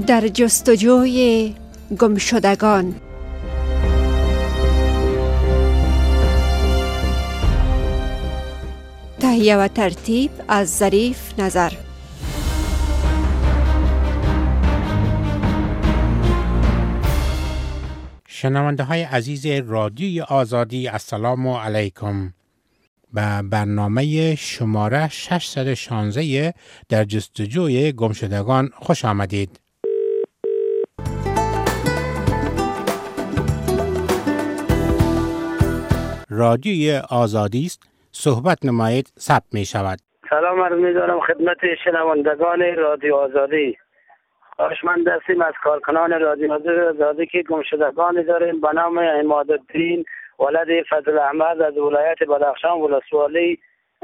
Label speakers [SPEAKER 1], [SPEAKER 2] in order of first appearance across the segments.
[SPEAKER 1] در جستجوی گمشدگان. تهیه و ترتیب از ظریف نظر.
[SPEAKER 2] شنونده های عزیز رادیوی آزادی، السلام علیکم. به برنامه شماره 616 در جستجوی گمشدگان خوش آمدید. رادیوی آزادی است، صحبت نمایید، ثبت می شود.
[SPEAKER 3] سلام عرض می دارم خدمت شنوندگان رادیو آزادی. خواهشمند هستیم از کارکنان رادیو آزادی که گمشدگانی داریم به نام عمادالدین ولد فضل احمد از ولایت بدخشان ولسوالی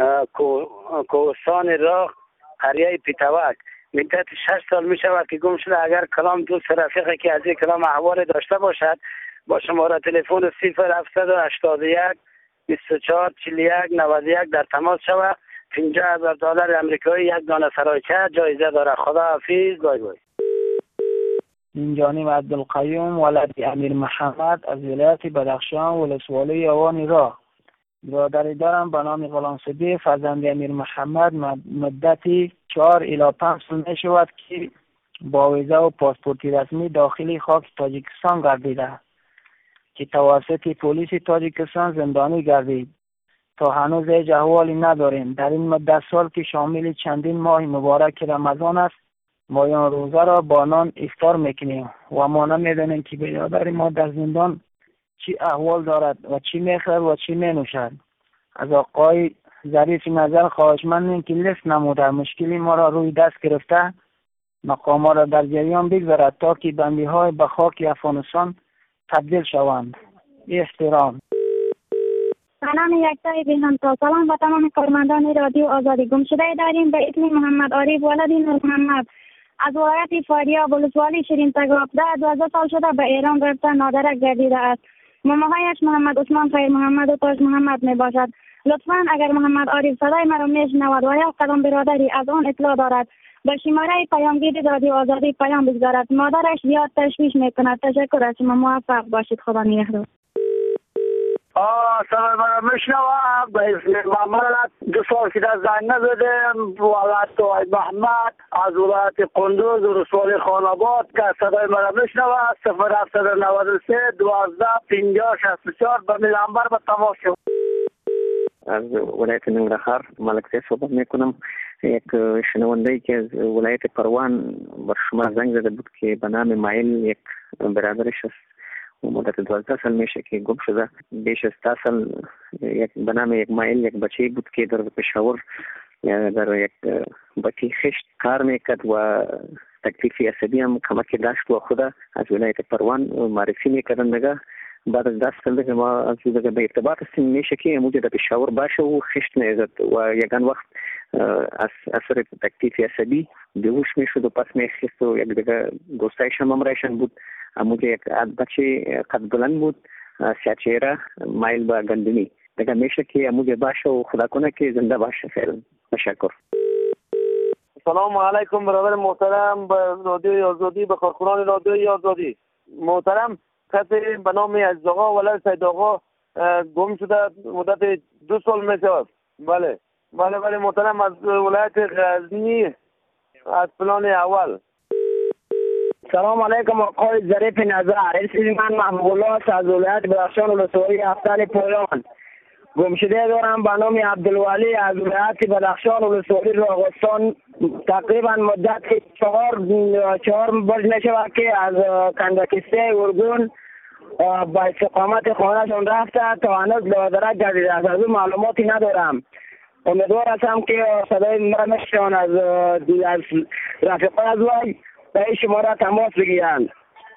[SPEAKER 3] کوهستان راه قریه پیتوک. مدت 6 سال می شود که گم شده. اگر کلام دوست رفیقی که از این کلام احوال داشته باشد با شماره تلفن 0781 24 41 91 در تماس شود. $50,000 آمریکایی یک دانه سرایچه جایزه داره. خدا حافظ. بای بای.
[SPEAKER 4] من جانب عبدالقیوم ولد امیر محمد از ولایت بدخشان ولسوالی اوانی راه. برادری دارم به نام غلام صدیق فرزند امیر محمد. مدتی 4 الی 5 سال می شود که با ویزه و پاسپورتی رسمی داخلی خاک تاجیکستان گردیده که توسط پلیس تاجیکستان زندانی گردید. تا هنوز هیچ احوالی نداریم. در این مدت سال که شامل چندین ماه مبارک رمضان است، مایان روزه را با نان افطار میکنیم و ما نمیدانیم که برادر ما در زندان چی احوال دارد و چی میخورد و چی مینوشد. از آقای ظریف نظر خواهشمندیم که لیست نموده مشکلی ما را روی دست گرفته مقام را در جریان بگذارد تا که بندی های به خاک افغانستان تبدیل شوند. احترام.
[SPEAKER 5] سلام یکتای بیهم تا سلام با تمام کارمندان رادیو آزادی. گمشده داریم به اسم محمد عارف ولد نور محمد از ولایت فاریاب ولسوالی شیرین تگاب. 12 سال شده به ایران رفته نادرک گردیده است. ماماهایش محمد عثمان خیر محمد و تاج محمد می باشد. لطفاً اگر محمد عارف صدای مرا میشنود و یا قدم برادری از آن اطلاع دارد به شماره پیامگیر رادیو آزادی پیام بگذارد. مادرش زیاد تشویش میکند. تشکر از شما. موفق باشید. خدا نگهدار.
[SPEAKER 3] صدای من میشنوم. به اسم محمد 2 سال که در زنگ نزدم. ولایت محمد از ولایت قندوز و رسوالی خاناباد که صدای من میشنوم. 0793 12 50 64 به میلانبر به تماس شد.
[SPEAKER 6] از ولایت ننگرهار ملک زی صحبت میکنم. یک شنونده که از ولایت پروان بر شما زنگ زده بود که به نام مایل یک برادرش است و مدت 12 سال میشه که گم شده. بیش از 10 سال به نام یک مایل یک بچه بود که در پشاور در یک بطی خشت کار میکرد و تکلیف عصبی هم کمک داشت و خود از ولایت پروان معرفی میکردن دیگه. بعد از 10 سال دیگه ما از دیگه به ارتباط هستیم میشه که موجود در پشاور باشه و خشت میزد و یگان وقت از اثر تکلیف عصبی بیهوش میشد و پس میخست و یک دیگه دوستایش هم امرایشان بود. اموجه یک بچه قد بلند بود، سیاه چهره، مایل به گندمی دیگه میشه که اموجه باشه و خدا کنه که زنده باشه. خیلی تشکر.
[SPEAKER 7] سلام علیکم برادر محترم به رادیو آزادی، به کارکنان رادیو آزادی محترم. کسی به نام عزیز آقا ولد سید آقا گم شده مدت 2 سال میشود. بله محترم از ولایت غزنی از پلان اول.
[SPEAKER 3] سلام علیکم آقای ظریف نظر. اسم من محمود الله است از ولایت بدخشان ولسوالی افتال پویان. گمشده دارم به نام عبدالولی از ولایت بدخشان ولسوالی راغستان. تقریبا مدت 4 برج نشود که از کندکسته ارگون با استقامت خانهشون رفته تا هنوز لادرک گردیده است. از اون معلوماتی ندارم. امیدوار هستم که صدای مرا نشنوند از رفیقان از وی به این شماره تماس بگیرند.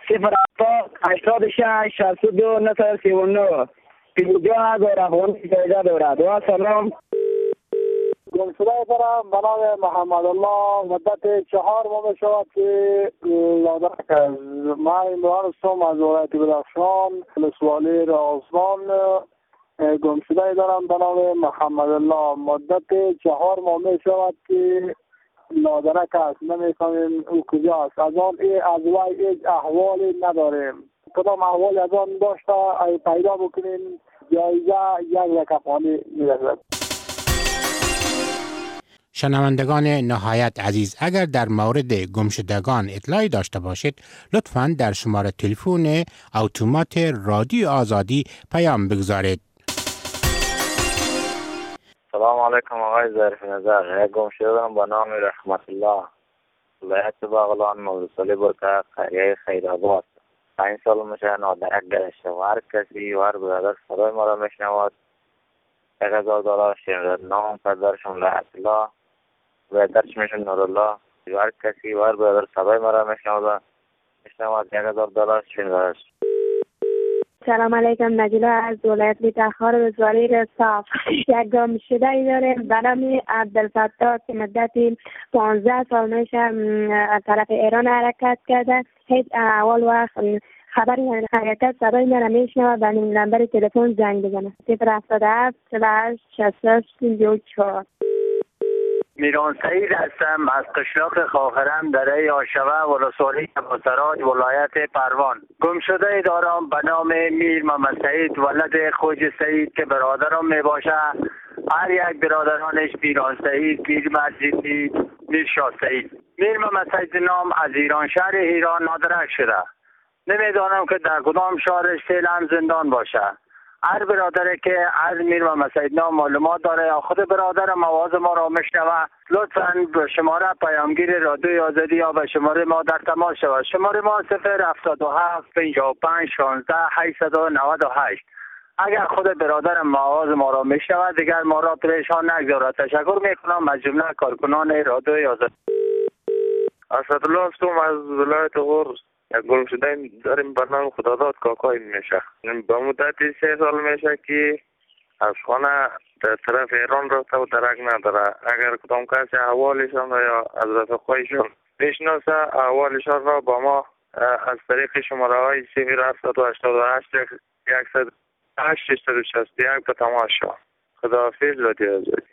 [SPEAKER 3] 086 62 939 $50,000 افغانی جایزه دارد. و سلام.
[SPEAKER 7] گمشده دارم به نام محمد الله. مدت 4 ماه می شود که لادرک از من امران هستم از ولایت بدخشان ولسوالی راغستان. گمشده دارم به نام محمد الله. مدت 4 ماه می شود که
[SPEAKER 8] نادرک است، نمی‌فهمیم او کجاست. از آن از وی هیچ احوالی نداریم. کدام احوالی از آن داشته ای پیدا بکنیم جایزه 1 افغانی می‌رسد.
[SPEAKER 2] شنوندگان نهایت عزیز، اگر در مورد گمشدگان اطلاعی داشته باشید لطفاً در شماره تلفن اتومات رادیو آزادی پیام بگذارید.
[SPEAKER 9] سلام علیکم آقای ظریف نظر. یک گمشده دارم به نام رحمت الله، ولایت بغلان، ولسوالی برکه، قریه خیرآباد. 5 سال میشه نادرک گرفته و هر کسی و هر برادر صدای ما را میشنود $1000 شنیده. نام پدرشون لعنت الله، برادرش میشه نورالله. و هر کسی و هر برادر صدای ما را میشنود $1000 شنیده.
[SPEAKER 5] سلام علیکم، نجلا از ولایت تخار ولسوالی رستاف. یک گمشده ای داریم به نام عبدالفتاح که مدت 15 سال میشه از طرف ایران حرکت کرده. هیچ اول وقت خبری حرکت صدای من میشنوه و نمبر تلفن زنگ بزنه 077 48 66 54.
[SPEAKER 10] میران سعید هستم از قشلاق خاخرم دره آشوه ولسوالی ابوسراج ولایت پروان. گمشده دارم به نام میر محمد سعید ولد خوج سعید که برادرم می باشه. هر یک برادرانش میران سعید، میر مجیدی، میر شاه سعید. میر محمد سعید نام از ایران شهر ایران نادرک شده. نمیدانم که در کدام شهرش فعلا زندان باشه. هر برادری که از میر محمد سعید نام معلومات داره یا خود برادرم آواز ما را میشنوه لطفاً به شماره پیامگیر رادیو آزادی یا به شماره ما در تماس شود. شماره ما 077 55 16 898. اگر خود برادرم آواز ما را میشنوه دیگر ما را پریشان نگذارد. تشکر میکنم از جمله کارکنان رادیو آزادی.
[SPEAKER 9] اسدالله هستم از ولایت غور. یک گمشده داریم به نام خداداد کاکای میشه. به مدت 3 سال میشه که از خانه در طرف ایران رفته و درک نداره. اگر کدام کسی احوالشان یا از رفقایشان میشناسه احوالشان را با ما از طریق شماره های 0788 108 به تماس شد. خداحافظ رادیو آزادی.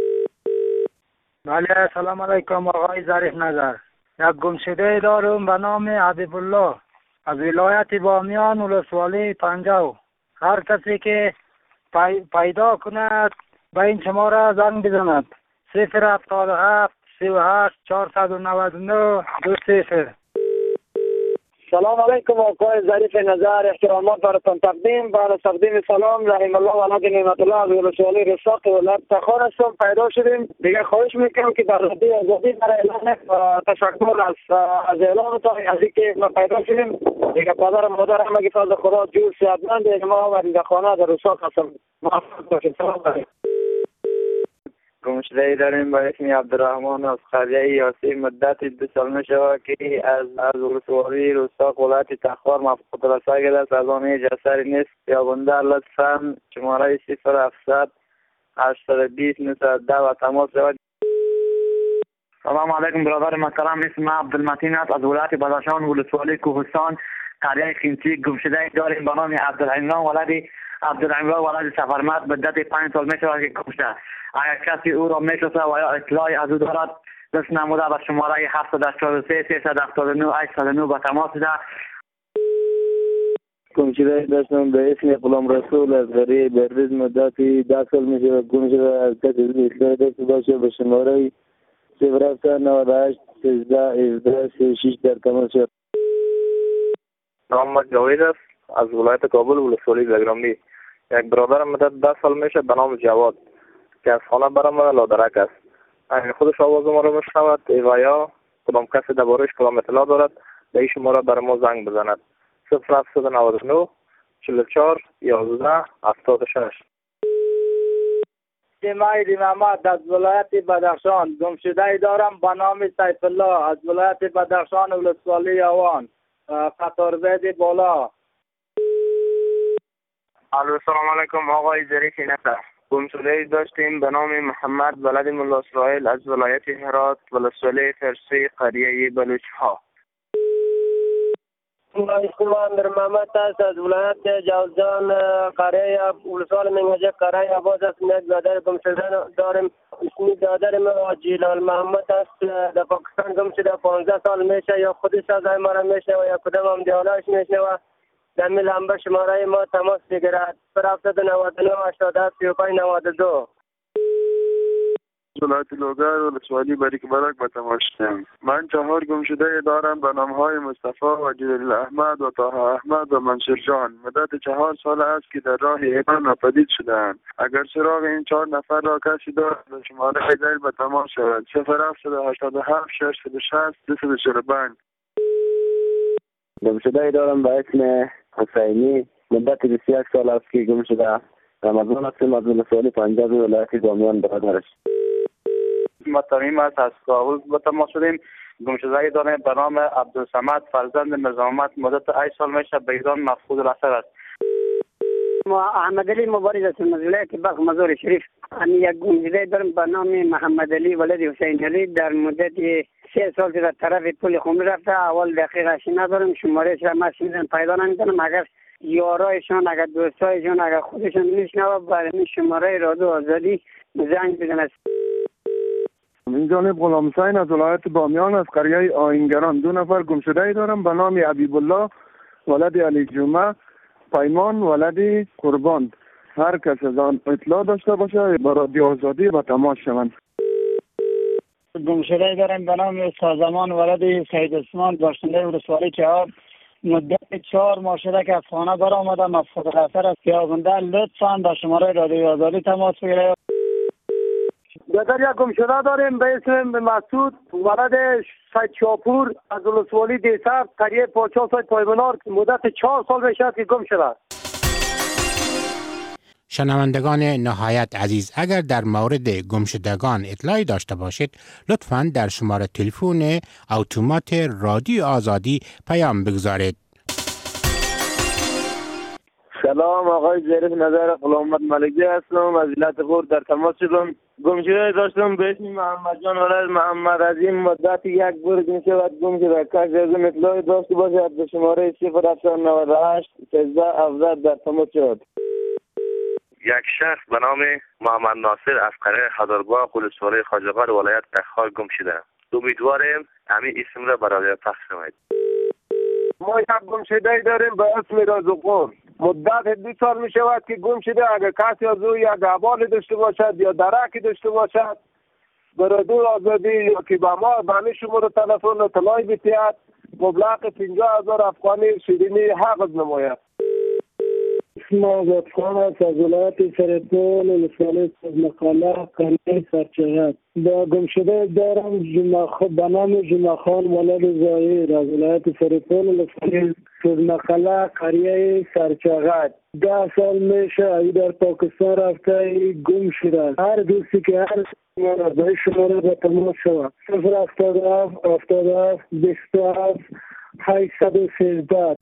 [SPEAKER 4] بله سلام علیکم آقای ظریف نظر. یک گمشده دارم به نام حبیب الله از ولایت بامیان ولسوالی پنجاب. هر کسی که پیدا کند به این شماره زنگ بزند 077 38 499 20.
[SPEAKER 3] سلام علیکم آقای ظریف نظر. احترامات براتون تقدیم. بعد تقدیم سلام رحم الله ولد نعمت الله از ولسوالی رساق ولایت تخار هستم. پیدا شدیم دیگه. خواهش میکنم که در رادیو آزادی برای اعلان تشکر از اعلان تا از اینکه ما پیدا شدیم دیگه. پدر مادر همه فضل خدا جور صحتمند ما و در خانه در رساق هستم. موفق باشید. سلام علیکم.
[SPEAKER 9] گمشده داریم با اسم عبدالرحمن از قریه یاسی. مدت 2 سال میشه که از ولسوالی رستاق ولایت تخار مفقود رساگید است. از آن هیچ اثری نیست. یا بنده لطفاً شماره 0700 820 910 و تماس شود.
[SPEAKER 10] سلام علیکم برادر محترم. اسم عبدالمتین است از ولایت بدخشان ولسوالی کوهستان قریه خینچی. گمشده داریم به نام عبدالعمران ولد سفرمت. مدت 5 سال میشه که گمشده. اگر کسی او را میشناسه و یا اطلاعی از او دارد دست نموده به شماره 743 379 809 به تماس ده.
[SPEAKER 11] گمشده داشتم به اسم غلام رسول از قریه بردیز. مدت 10 سال میشه گمشده. از کسی اطلاعی داشته باشه به شماره 098 13 17 36 در تماس شد.
[SPEAKER 9] محمد جاوید است از ولایت کابل ولسوالی زگرامی. یک برادرم مدت 10 سال میشه به نام جواد که از خانه برآمده لادرک است. اگر خودش آواز ما رو میشنود و یا کدام کسی درباره‌اش کدام اطلاع دارد به این شماره برای ما زنگ بزند 0799 44 11 76.
[SPEAKER 4] مهدی محمد از ولایت بدخشان. گمشده دارم به نام سیف الله از ولایت بدخشان ولسوالی اوان قطارزید بالا.
[SPEAKER 9] سلام علیکم آقای ظریف نظر. گمشده داشتیم به نام محمد ولد ملا اسرائیل از ولایت هرات ولسوالی فرسی قریه بلوچ ها.
[SPEAKER 3] اسم امیر محمد است از ولایت جوزجان قریه ولسوال منگجه قریه آباد است. یک برادر گم شده داریم. اسم برادر ما جیلال محمد است. در پاکستان گم شده 15 سال میشه. یا خودش صدای ما را میشنوه یا کدام هم دیالایش میشنوه. در میل هم به شماره ما تماس بگیرد. 799 87 35 92.
[SPEAKER 12] ولایت لوگر ولسوالی بریک برک به تماشیم. من 4 گمشده دارم به نامهای مصطفی و جلیل احمد و طه احمد و منصور جان. مدت 4 سال است که در راه ایران ناپدید شدند. اگر سراغ این 4 نفر را کسی دارد به شماره زیر به تماس شود. 0787 660 245.
[SPEAKER 11] گمشده دارم به اسم حسینی. مدت 21 سال است که گم شده. رمضان هستم از ولسوالی پنجاب ولایت بامیان برادرش.
[SPEAKER 13] تمیم است از کابل به تماس شدیم. گمشدگی داریم به نام عبدالصمد فرزند میرزا محمد. مدت 8 سال میشه به ایران مفقود الاثر است.
[SPEAKER 3] ما احمد علی مبارز هستم از ولایت بلخ مزار شریف. یک گمشده دارم به نام محمد علی ولد حسین علی. در مدت 3 سال در طرف پل خمری رفته. اول دقیقش ندارم، شمارهش را من پیدا نمی‌کنم. اگر یارایشان، اگر دوستایشان، اگر خودشان میشنوه برای این شماره رادیو آزادی زنگ بزنند.
[SPEAKER 12] من جانب غلام حسین از ولایت بامیان از قریه آینگران. 2 نفر گمشده دارم به نام حبیب الله ولد علی جمعه، پیمان ولد قربان. هر کس از آن اطلاع داشته باشه با رادیو آزادی با تماس شوند.
[SPEAKER 4] گمشده دارم به نام سازمان ولد سید عثمان باشنده ولسوالی 4. مدت 4 ماه شده که از خانه برآمده مفقود الاثر است. یابنده لطفاً با شماره رادیو آزادی تماس بگیرید.
[SPEAKER 3] در یک گمشده داریم به اسم مسعود ولد سید شاپور از ولسوالی دیسر قریه پاچا سید پایبنار. مدت 4 سال میشه که گم شده.
[SPEAKER 2] شنوندگان نهایت عزیز، اگر در مورد گمشدگان اطلاعی داشته باشید لطفاً در شماره تلفن اتومات رادیو آزادی پیام بگذارید.
[SPEAKER 11] سلام، آقای ظریف نظر غلامت ملکی هستم از ولایت غور. در تماس شدم. گمشده داشتم به اسم محمد جان ولد محمد عظیم. مدت 1 برج میشود گم شده. کسی از این اطلاعی داشته باشد به شماره 0798 13 در تماس شد.
[SPEAKER 14] یک شخص به نام محمد ناصر از قریه حضرباغ ولسوالی خواجه‌آباد ولایت تخار گم شده. امیدواریم همین اسم را برای پخش کنید.
[SPEAKER 12] ما یک گمشده داریم به اسم رازقون. مدت 2 سال می شود که گم شده. اگر کسی از او یک حواله داشته باشد یا درکی داشته باشد به رادیو آزادی یا که به ما به همین شماره تلفن اطلاعی بتید مبلغ 50,000 افغانی شیرینی حفظ نماید.
[SPEAKER 15] اسم آزاد خان است از ولایت سرپول ولسوالی مقاله قریه سرچغت. با گمشده دارم به نام جمعه خان ولد ظاهر از ولایت سرپول ولسوالی مقاله قریه سرچغت. 10 سال میشه ای در پاکستان رفته گم شده. هر دوستی که هر به شماره به تماس شود 077 77 27 813.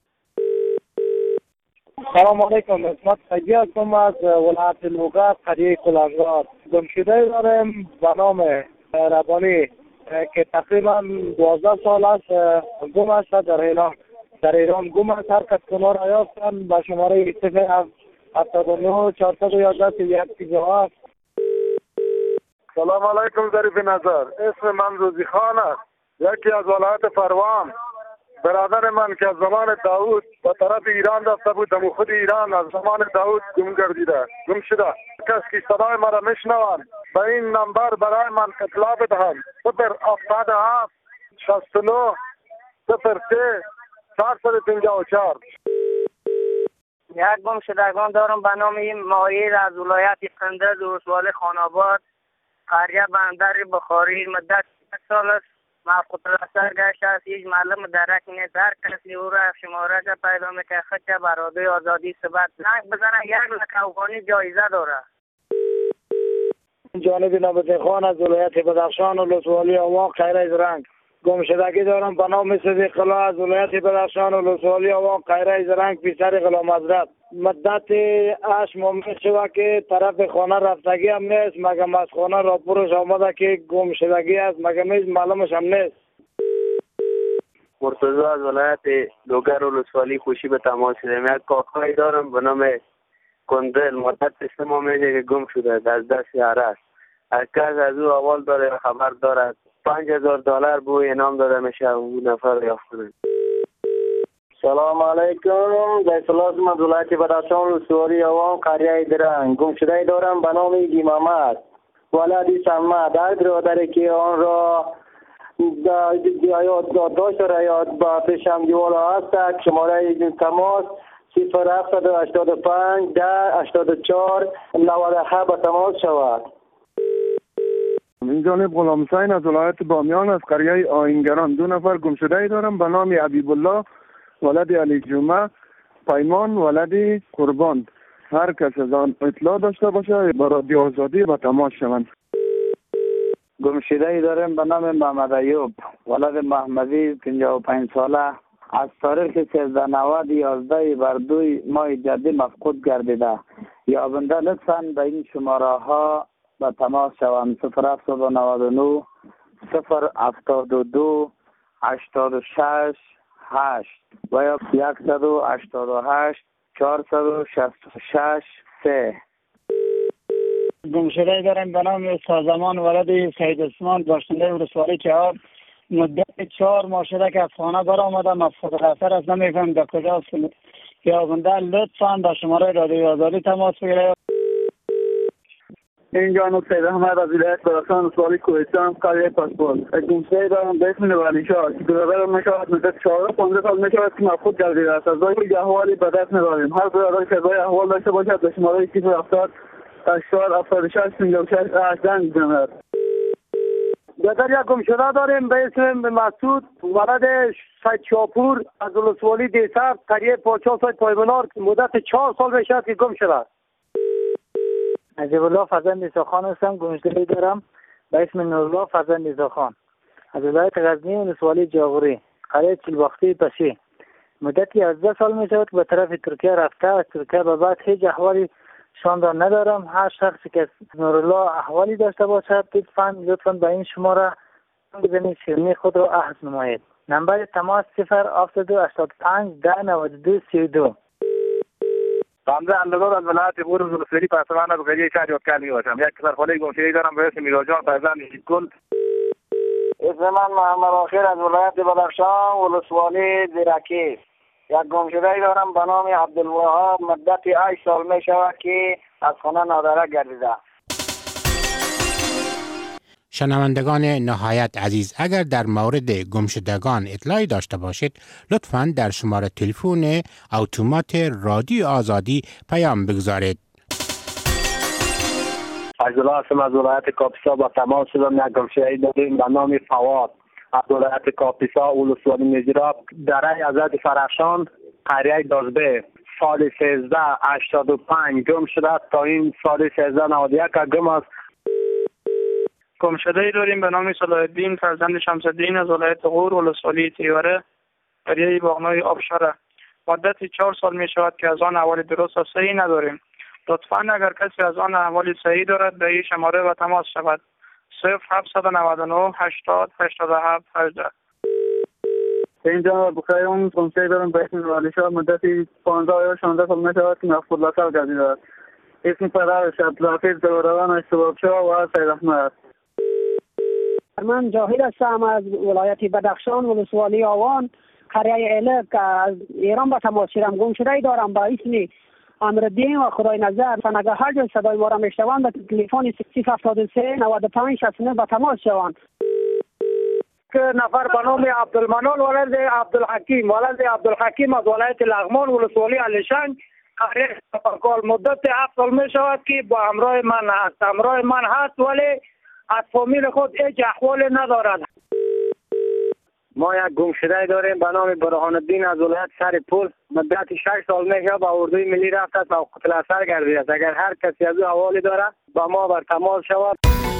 [SPEAKER 4] سلام علیکم، اسمت خیلی هستم از ولایت لوگر قریه کلنگار. گمشده دارم به نام ربانی که تقریبا 12 سال است گم است در ایران گم است. هر کس که ما را یافتن به شماره 079 411 1
[SPEAKER 12] سلام علیکم ظریف نظر. اسم من روزی خان است، یکی از ولایت فروان. برادر من که از زمان داوود به طرف ایران رفته بود، در خود ایران از زمان داوود گم شده. کسی که صدای مرا میشنوند به این نمبر برای من اطلاع بدهند. 077 69 03 454.
[SPEAKER 3] یک گمشدگان دارم به نام مایر از ولایت قندز ولسوالی خان‌آباد قریه بندر بخاری. مدت 1 سال است مفقود الاثر گشته است. هیچ معلم درک نیست. هر کسی او را شماره را پیدا میکنه خطه بر رادیو آزادی ثبت زنگ بزنه. 1 لک افغانی جایزه داره.
[SPEAKER 4] جانب نبت خان از ولایت بدخشان ولسوالی آوا قریه زرنگ. گمشدگی دارم به نام صدیق الله از ولایت بدخشان ولسوالی آوا قریه زرنگ پسر غلام حضرت. مدت 8 ماه میشه که طرف خانه رفتگی هم نیست، مگم از خانه راپورش آمده که گمشدگی است، مگم معلومش هم نیست.
[SPEAKER 16] مرتضی از ولایت لوگر ولسوالی خوشی به تماس شدم. یک کاکایی دارم به نام کندل، مدت 3 ماه میشه که گم شده، از دست است. از کس از او اول داره خبر دارد. $5000 به انعام داده میشه اون نفر یافت کنه.
[SPEAKER 17] سلام علیکم. بیسلاس من ولایت بدخشان ولسوالی عوام قریه درنگ. گم شده دارم به نام ایدی محمد ولدی سمت. هر برادری که آن را داشت را یاد با پیشم دیوالا هست، شماره تماس 0785 1084 97 به تماس شود.
[SPEAKER 18] این جانب غلام حسین از ولایت بامیان از قریه آینگران. 2 نفر گم شده دارم به نام حبیب الله ولد علی جمعه، پیمان ولد قربان. هر کس از آن اطلاع داشته باشه با رادیو آزادی با تماس شوند.
[SPEAKER 19] گم شده دارم به نام محمد ایوب ولد محمدی 55 ساله، از تاریخ 13/11 بر 2 ماه جدی مفقود گردیده. یابنده لطفاً به این شماره ها با تماس شوند. 0799 072 86 8 و یا 188 466 3.
[SPEAKER 4] گم شده دارم به نام سازمان ولد سید عثمان باشنده ولسوالی چهار. مدت 4 ماه شده که از خانه برآمده، مفقود خطر است، نمیفهم در کجاست. یابنده لطفاً با شماره رادیو آزادی تماس بگیرید.
[SPEAKER 20] اینجا سید احمد از ولایت بدخشان ولسوالی کوهستان قریه پاسپورت. گم شده دارم به اسم ولی شاه که برادرم میشود مدت 14-15 سال میشود که مفقود گردیده است. از راه احوالی به دست نداریم. هر برادر که راه احوال داشته باشد به شماره 070 8076 56 زنگ بزند.
[SPEAKER 17] برادر یک گم شده داریم به اسم مسعود ولد سید شاپور از ولسوالی دیسر قریه پاچا سید پایمنار. مدت 4 سال میشود که گم شده.
[SPEAKER 4] عجیب الله فرزند عیساخان هستم. گم شده دارم به اسم نورالله فرزند عیساخان از ولایت غزنی ولسوالی جاغوری قریه چیلباختی پشی. مدتی 11 سال می شود که به طرف ترکیه رفته. از ترکیه به بعد هیچ احوالی شاندار ندارم. هر شخصی که نورالله احوالی داشته باشد لطفاً به این شماره بزنید شیرینی خود را عهد نمایید. نمبر تماس 07285 1092 32.
[SPEAKER 21] حمزه اندگار از ولایت غور ولسوالی پسوان از قریه شهر یادکر میباشم. یک سرخانه گمشده دارم به اسم میراجان فرزند هیچگل.
[SPEAKER 17] اسم من محمد آخر از ولایت بدخشان ولسوالی زیرکی. یک گمشده دارم به نام عبدالوهاب. مدت 8 سال می شود که از خانه نادره گردیده.
[SPEAKER 2] شنوندگان نهایت عزیز، اگر در مورد گمشدگان اطلاعی داشته باشید لطفاً در شماره تلفن اتومات رادیو آزادی پیام بگذارید.
[SPEAKER 22] عبدالله هستم از ولایت کاپیسا با تماس شدم. یک گمشده داریم به نام فواد از ولایت کاپیسا ولسوالی میزراب دره حضرت فرخشان قریه دازبه. سال 1385 گم شده تا این سال 1391 گم است.
[SPEAKER 23] گم شده داریم به نام صلاح الدین فرزند شمس الدین از ولایت غور ولسوالی تیوره قریه باغنوی آبشاره. مدت 4 سال می شود که از آن احوال درست و صحیح نداریم. لطفاً اگر کسی از آن احوال صحیح دارد به این شماره و تماس شود. 0799 80 87 18.
[SPEAKER 20] اینجا بخیر اون گمشده دارم به اسم ولی شاه. مدتی 15 یا 16 سال می شود که مفقود لسر گردیده است. اسم پدرش عبدالحفیظ دروروان اشتباکشاه و سید احمد.
[SPEAKER 24] من جاهد هستم از ولایت بدخشان ولسوالی آوان قریه الک از ایران با تماس شدم. گم شده دارم با اسم امرالدین و خدای نظر. فنگه هر جا صدای ما را میشنوند به تلفن 073 95 69 با تماس شوند.
[SPEAKER 17] نفر به نام عبدالمنان ولد عبدالحکیم از ولایت لغمان ولسوالی علیشنگ قریه پرکال. مدت 7 سال می شود که با همراه من هست ولی از فامیل خود هیچ احوال ندارد.
[SPEAKER 22] ما یک گمشده داریم به نام برهان الدین از ولایت سرپول. مدت 6 سال میشه با اردوی ملی رفته است و قتل اثر گردیده است. اگر هر کسی از او احوالی داره با ما بر تماس شود.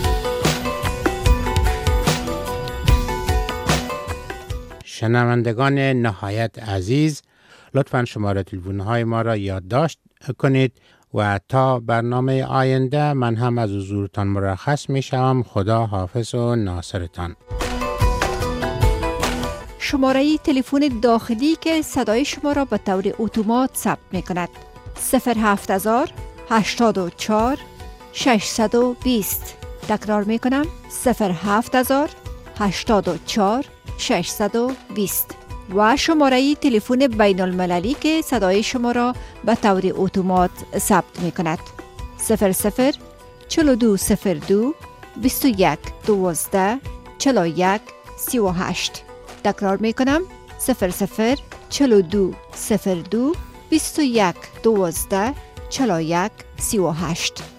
[SPEAKER 2] شنوندگان نهایت عزیز، لطفاً شماره تلفن‌های ما را یادداشت کنید و تا برنامه آینده من هم از حضورتان مرخص می شوم. خدا حافظ و ناصرتان.
[SPEAKER 1] شماره تلفن داخلی که صدای شما را به طور اتومات ثبت می کند. 07000 84 620. تکرار می کنم 07000 84 620 و شماره تلفن بین المللی که صدای شما را به طور اتومات ثبت می کند 00 4202 21 12 41 38. تکرار می کنم 00 4202 21 12 41 38.